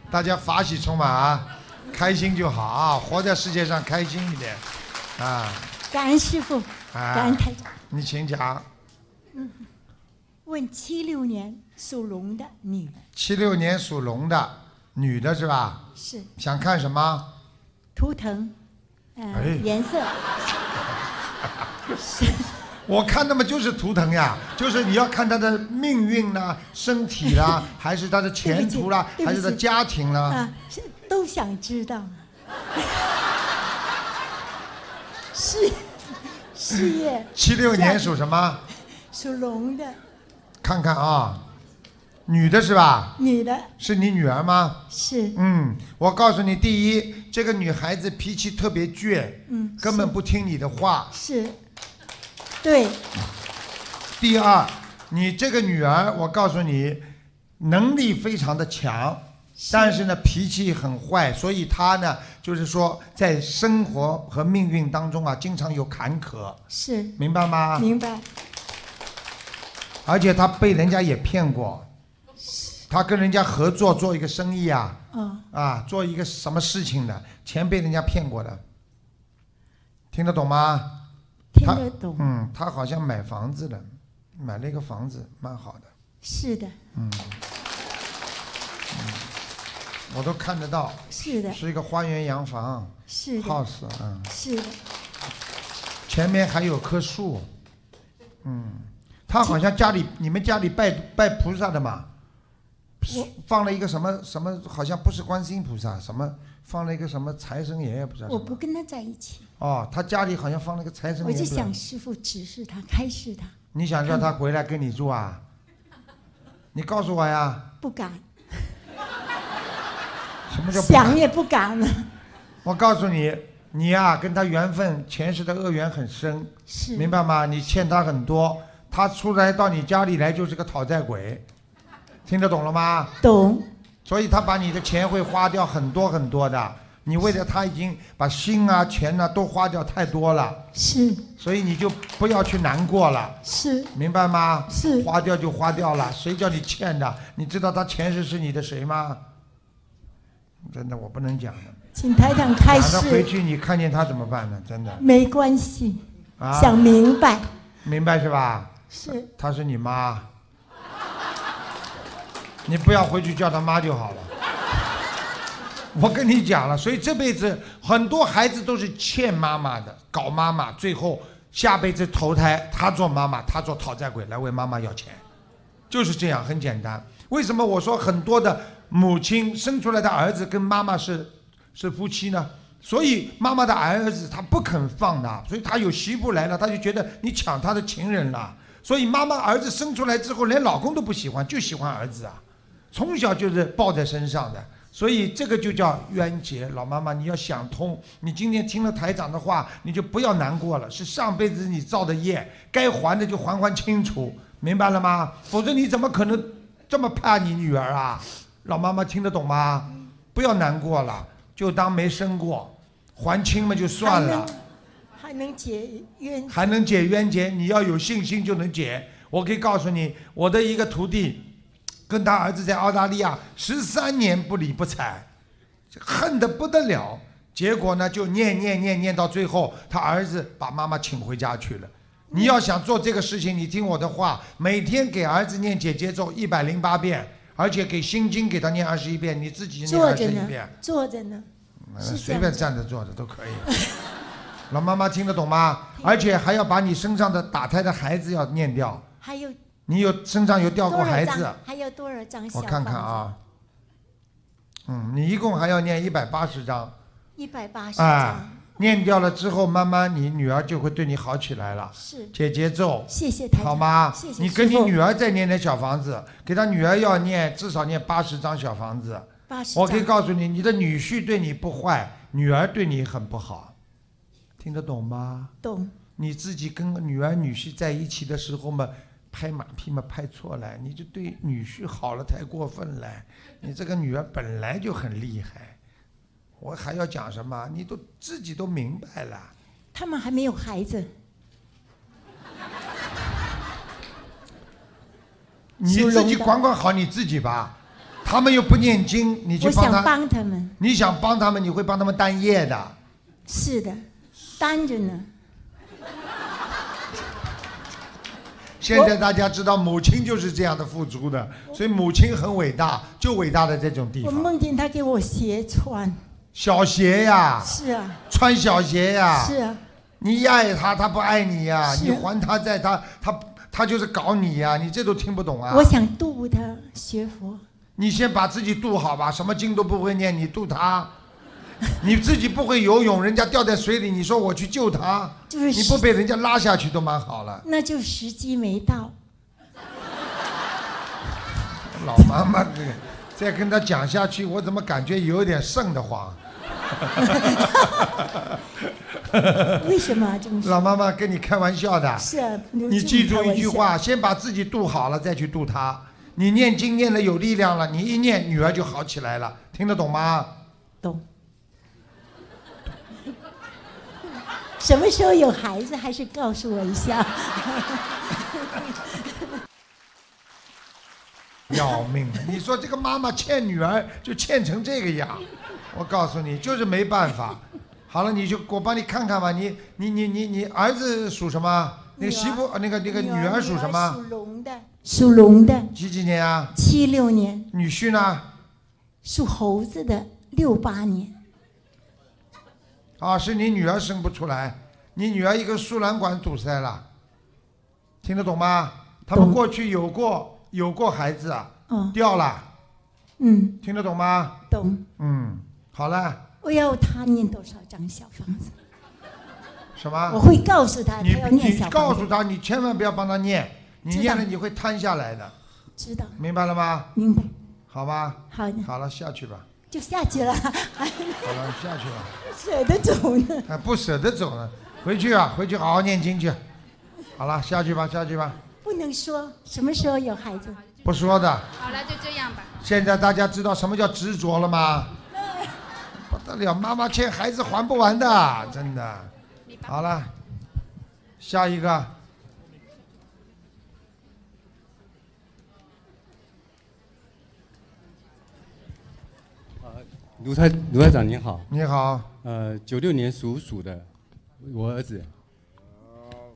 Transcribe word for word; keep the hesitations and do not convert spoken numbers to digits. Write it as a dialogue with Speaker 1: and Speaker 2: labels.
Speaker 1: 大家法喜充满啊，开心就好啊，活在世界上开心一点啊。
Speaker 2: 感恩师父，感恩台长。
Speaker 1: 你请讲。
Speaker 2: 嗯，问七六年属龙的女的。
Speaker 1: 七六年属龙的女的是吧？
Speaker 2: 是。
Speaker 1: 想看什么？
Speaker 2: 图腾，呃，
Speaker 1: 哎、
Speaker 2: 颜色。是。
Speaker 1: 我看那么就是图腾呀，就是你要看她的命运啦、身体啦，还是她的前途啦，还是她的家庭啦？
Speaker 2: 啊，是都想知道。事事业。
Speaker 1: 七六年属什么？
Speaker 2: 属龙的。
Speaker 1: 看看啊，女的是吧？
Speaker 2: 女的。
Speaker 1: 是你女儿吗？
Speaker 2: 是。
Speaker 1: 嗯，我告诉你，第一，这个女孩子脾气特别倔，
Speaker 2: 嗯，
Speaker 1: 根本不听你的话。
Speaker 2: 是。对。
Speaker 1: 第二，你这个女儿，我告诉你，能力非常的强，但是呢脾气很坏，所以她呢就是说在生活和命运当中啊，经常有坎坷。
Speaker 2: 是。
Speaker 1: 明白吗？
Speaker 2: 明白。
Speaker 1: 而且她被人家也骗过，她跟人家合作做一个生意啊，
Speaker 2: 哦、
Speaker 1: 啊做一个什么事情的，钱被人家骗过的，听得懂吗？
Speaker 2: 听得懂。
Speaker 1: 嗯，他好像买房子了，买了一个房子，蛮好的。
Speaker 2: 是的。
Speaker 1: 嗯，嗯我都看得到。
Speaker 2: 是的。
Speaker 1: 是一个花园洋房。
Speaker 2: 是的。
Speaker 1: house， 嗯。
Speaker 2: 是的。
Speaker 1: 前面还有棵树。嗯，他好像家里，你们家里拜拜菩萨的嘛？放了一个什么什么，好像不是观世音菩萨，什么放了一个什么财神爷爷，不知道。
Speaker 2: 我不跟他在一起。
Speaker 1: 哦，他家里好像放了个财神爷。
Speaker 2: 我就想师父指示他，开示他。
Speaker 1: 你想叫他回来跟你住啊？你告诉我呀。
Speaker 2: 不敢。
Speaker 1: 什么叫不敢？
Speaker 2: 想也不敢了。
Speaker 1: 我告诉你，你呀、啊、跟他缘分前世的恶缘很深，
Speaker 2: 是。
Speaker 1: 明白吗？你欠他很多，他出来到你家里来就是个讨债鬼，听得懂了吗？
Speaker 2: 懂。
Speaker 1: 所以他把你的钱会花掉很多很多的。你为了他已经把心啊钱啊都花掉太多了，
Speaker 2: 是，
Speaker 1: 所以你就不要去难过了，
Speaker 2: 是，
Speaker 1: 明白吗？
Speaker 2: 是，
Speaker 1: 花掉就花掉了，谁叫你欠的？你知道他前世是你的谁吗？真的我不能讲的，
Speaker 2: 请台长开示。
Speaker 1: 讲了回去你看见他怎么办呢？真的
Speaker 2: 没关系，
Speaker 1: 啊，
Speaker 2: 想明白，
Speaker 1: 明白是吧？
Speaker 2: 是，
Speaker 1: 他是你妈，你不要回去叫他妈就好了。我跟你讲了，所以这辈子很多孩子都是欠妈妈的，搞妈妈，最后下辈子投胎，他做妈妈，他做讨债鬼来为妈妈要钱，就是这样，很简单。为什么我说很多的母亲生出来的儿子跟妈妈是是夫妻呢？所以妈妈的儿子他不肯放的，所以他有媳妇来了，他就觉得你抢他的情人了。所以妈妈儿子生出来之后，连老公都不喜欢，就喜欢儿子啊，从小就是抱在身上的。所以这个就叫冤结，老妈妈你要想通，你今天听了台长的话，你就不要难过了，是上辈子你造的业，该还的就还还清楚，明白了吗？否则你怎么可能这么怕你女儿啊？老妈妈听得懂吗？不要难过了，就当没生过，还清嘛就算了，
Speaker 2: 还能解冤，
Speaker 1: 还能解冤结，你要有信心就能解。我可以告诉你，我的一个徒弟跟他儿子在澳大利亚十三年不理不睬，恨得不得了。结果呢，就念念念念到最后，他儿子把妈妈请回家去了。你要想做这个事情，你听我的话，每天给儿子念姐姐咒一百零八遍，而且给心经给他念二十一遍，你自己念二十一遍。
Speaker 2: 坐着呢，
Speaker 1: 坐着呢，随便站着坐着都可以。老妈妈听得懂吗？而且还要把你身上的打胎的孩子要念掉。
Speaker 2: 还有。
Speaker 1: 你有身上有掉过孩子？
Speaker 2: 还有多少张？
Speaker 1: 我看看啊，嗯，你一共还要念一百八十张。
Speaker 2: 一百八十张。
Speaker 1: 啊，念掉了之后，慢慢你女儿就会对你好起来了。
Speaker 2: 是。
Speaker 1: 姐姐咒。
Speaker 2: 谢谢台长。
Speaker 1: 好吗？
Speaker 2: 谢谢。
Speaker 1: 你跟你女儿再念点小房子，给她女儿要念至少念八十张小房子。
Speaker 2: 八十张。
Speaker 1: 我可以告诉你，你的女婿对你不坏，女儿对你很不好，听得懂吗？
Speaker 2: 懂。
Speaker 1: 你自己跟女儿女婿在一起的时候嘛。拍马屁嘛拍错了，你就对女婿好了，太过分了。你这个女儿本来就很厉害，我还要讲什么？你都自己都明白了。
Speaker 2: 他们还没有孩子。
Speaker 1: 你自己管管好你自己吧。他他们又不念经，你去
Speaker 2: 我
Speaker 1: 帮他。
Speaker 2: 想帮他们。
Speaker 1: 你想帮他们，你会帮他们担业的。
Speaker 2: 是的，担着呢。
Speaker 1: 现在大家知道，母亲就是这样的付出的，所以母亲很伟大，就伟大的这种地方。
Speaker 2: 我梦见他给我鞋穿。
Speaker 1: 小鞋呀。
Speaker 2: 是啊。
Speaker 1: 穿小鞋呀。
Speaker 2: 是啊。
Speaker 1: 你一爱他，他不爱你呀、
Speaker 2: 是
Speaker 1: 你还他债，他他他就是搞你呀、你这都听不懂啊。
Speaker 2: 我想度他学佛。
Speaker 1: 你先把自己度好吧，什么经都不会念，你度他。你自己不会游泳，人家掉在水里，你说我去救他，
Speaker 2: 就是
Speaker 1: 你不被人家拉下去都蛮好了。
Speaker 2: 那就时机没到。
Speaker 1: 老妈妈这个再跟他讲下去，我怎么感觉有点瘆得慌？
Speaker 2: 为什么这么说？
Speaker 1: 老妈妈跟你开玩笑的。
Speaker 2: 是啊。
Speaker 1: 你记住一句话，先把自己度好了，再去度他。你念经念了有力量了，你一念女儿就好起来了，听得懂吗？
Speaker 2: 懂。什么时候有孩子，还是告诉我一下。
Speaker 1: 要命了！你说这个妈妈欠女儿就欠成这个样，我告诉你，就是没办法。好了，你就我帮你看看吧。你你你你你儿子属什么？那个媳妇那个那个女儿属什么？
Speaker 2: 属龙的。属龙的。
Speaker 1: 几几年啊？
Speaker 2: 七六年。
Speaker 1: 女婿呢？
Speaker 2: 属猴子的，六八年。
Speaker 1: 啊，是你女儿生不出来，你女儿一个输卵管堵塞了，听得懂吗？他们过去有过有过孩子啊，
Speaker 2: 哦、
Speaker 1: 掉了。
Speaker 2: 嗯。
Speaker 1: 听得懂吗？
Speaker 2: 懂。
Speaker 1: 嗯，好了。
Speaker 2: 我要他念多少张小房子？
Speaker 1: 什么？
Speaker 2: 我会告诉他，他
Speaker 1: 你
Speaker 2: 要念小房子。
Speaker 1: 你告诉他，你千万不要帮他念，你念了你会瘫下来的。
Speaker 2: 知道。
Speaker 1: 明白了吗？
Speaker 2: 明白。
Speaker 1: 好吧。
Speaker 2: 好的。
Speaker 1: 好了，下去吧。
Speaker 2: 就下去了。好
Speaker 1: 了，下去了。
Speaker 2: 舍得走呢。
Speaker 1: 还不舍得走呢，回去啊，回去好好念经去。好了，下去吧，下去吧。
Speaker 2: 不能说什么时候有孩子。
Speaker 1: 不说的。
Speaker 3: 好了，就这样吧。
Speaker 1: 现在大家知道什么叫执着了吗？不得了，妈妈欠孩子还不完的，真的。好了，下一个。
Speaker 4: 卢台卢台长您好。
Speaker 1: 你好。
Speaker 4: 呃，九六年属鼠的，我儿子。